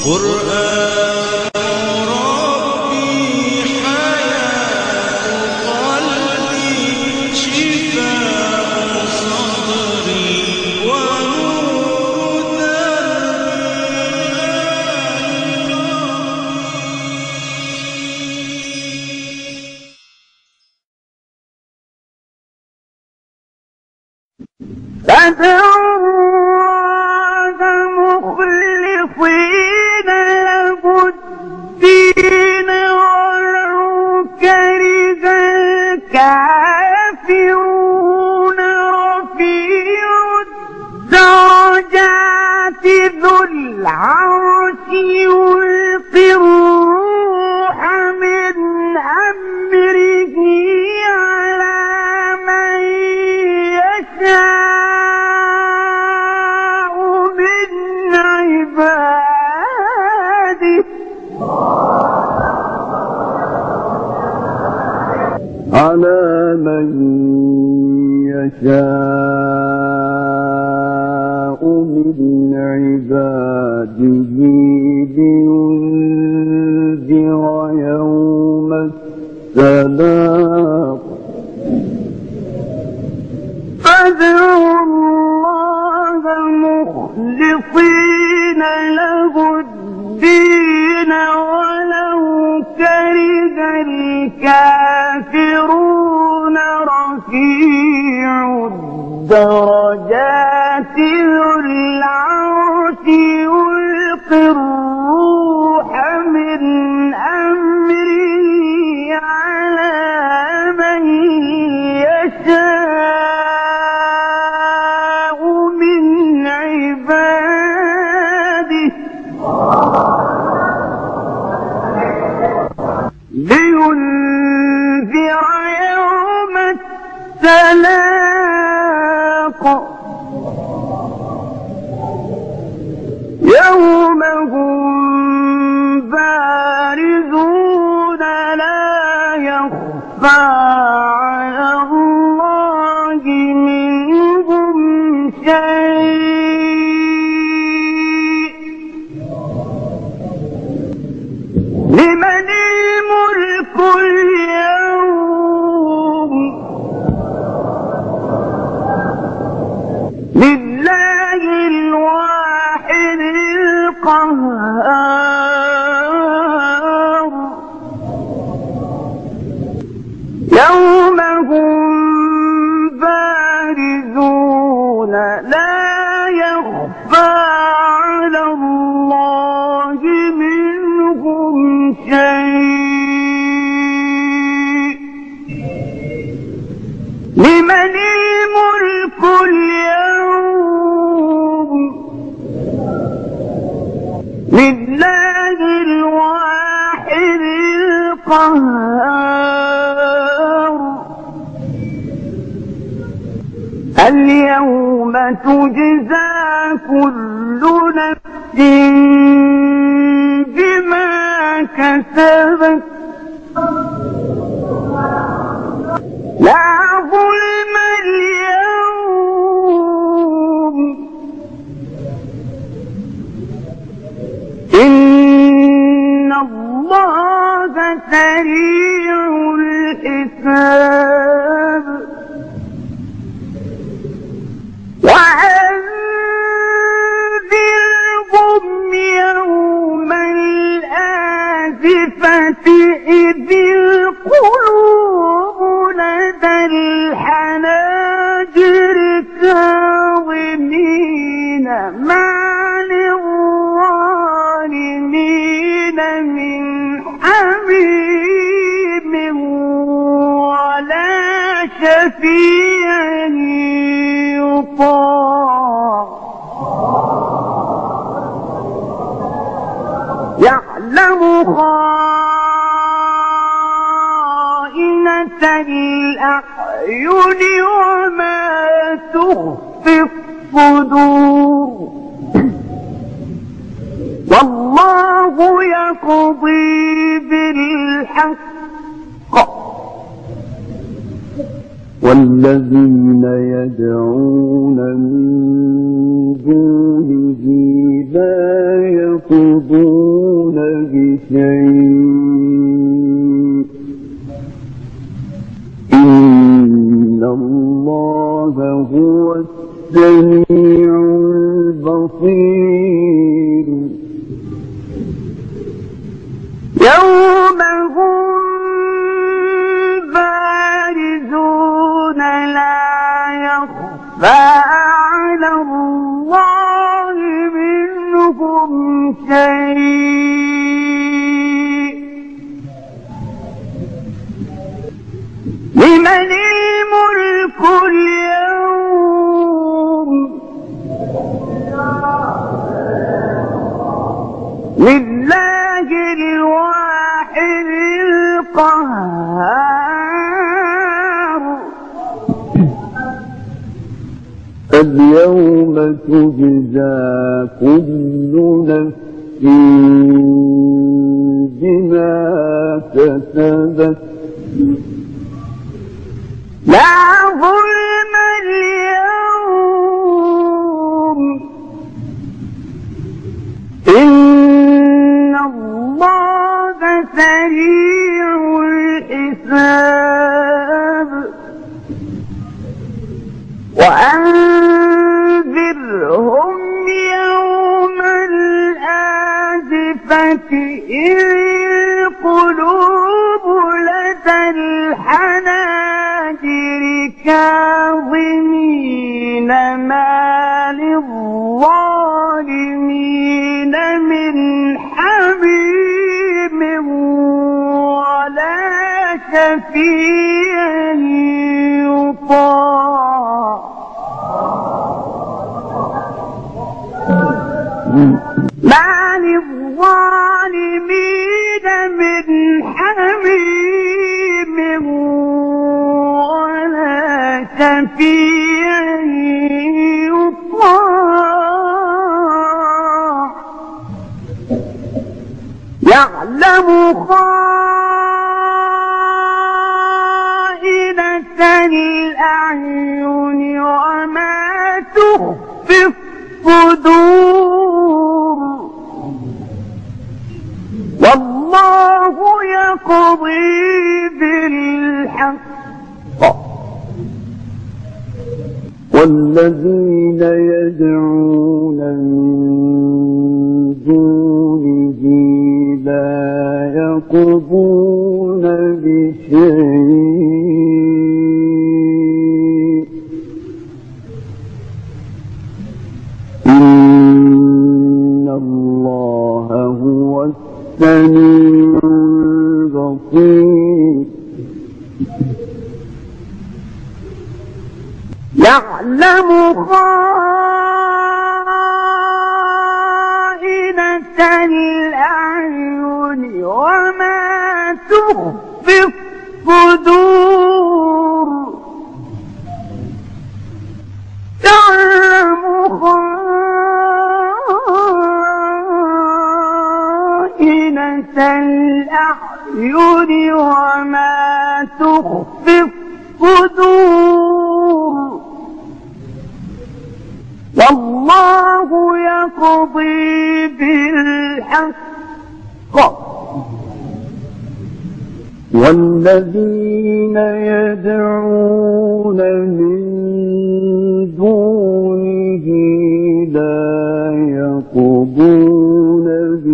قرآن ربي حياة قلبي شفاء صدري ونور دربي. مخلصين له الدين ولو كره الكافرون رفيع الدرجات ذو العرش يلقي الروح من أمره على من يشاء على من يشاء من عباده لينذر يوم التلاق. فادعوا الله مخلصين له الدين ولو كره الكافرون رفيع الدرجات ذو العرش يلقي الروح من أمره على من يشاء من عباده لينذر يوم التلاق يوم هم بارزون لا يخفى على الله منهم شيء. لمن الملك اليوم لله الواحد القهار. يوم هم بارزون لا يخفى على الله منهم شيء. لمن الملك اليوم لله الواحد القهار. اليوم تجزى كل نفس بما كسبت لا ظلم اليوم إن الله سريع الحساب. وأنذرهم يوم الآزفة إذ القلوب لدى الحناجر كاظمين ما للظالمين من حميم ولا شفيع يطاع. يعلم خائنة الأعين وما تخفي الصدور. والله يقضي بالحق والذين يدعون من دونه لا يقضون بشيء إن الله هو السميع البصير يوم هم بارزون لا يخفى على الله منهم شيء لمن الملك اليوم لله الواحد القهار اليوم تجزى كل نفس بما كسبت لا ظلم اليوم إن الله سريع الحساب وأنذرهم يوم الآزفة إذ القلوب لدى الحناجر كاظمين ما للظالمين من حميم ولا شفيع يطاع ما للظالمين من حميم ولا شفيع يطاع يعلم خائنة الأعين وما تخفي الصدور والله يقضي بالحق والذين يدعون من دونه لا يقضون بشيء إن الله هو السميع البصير يعلم خائنة الأعين وما تخفي الصدور يعلم خائنة الأعين وما تخفي الصدور والله يقضي بالحق والذين يدعون من دونه لا يقضون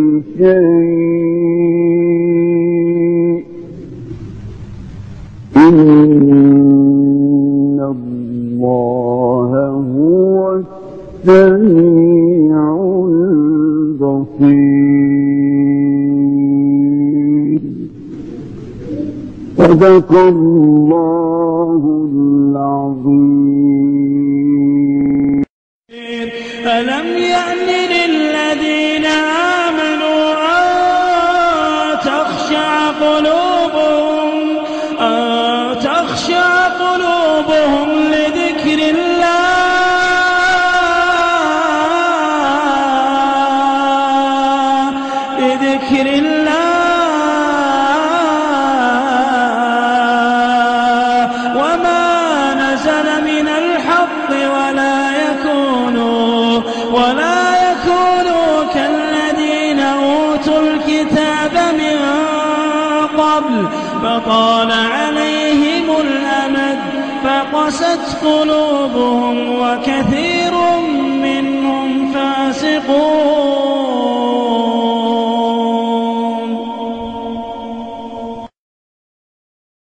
بشيء إن الله هو السميع البصير صدق الله العظيم ألم يأن للذين آمنوا أن تخشع قلوبهم لذكر الله وما نزل من الحق ولا يكونوا كالذين أوتوا الكتاب من قبل فطال عليهم الأمد فقست قلوبهم وكثير منهم فاسقون